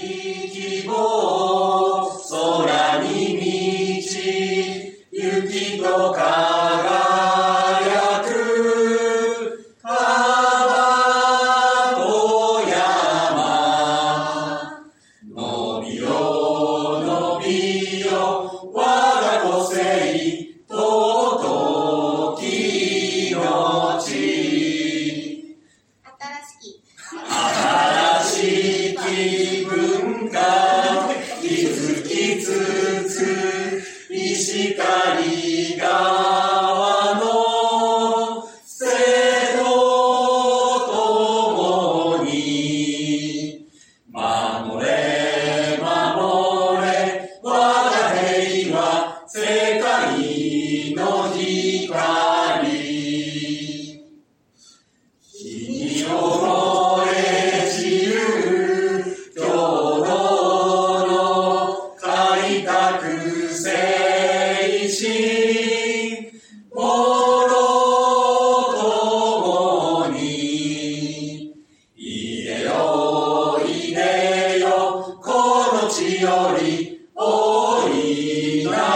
希望、空に満ち、雪と輝く、川と山。伸びよ、伸びよ、我が個性、尊き命。新しき文化、気づきつつ、石狩川の生徒ともに、守れ、守れ、我が平和、世界の光。日に溺れ散る共同の開拓精神、もろともに入れよ入れよ、この地より大いな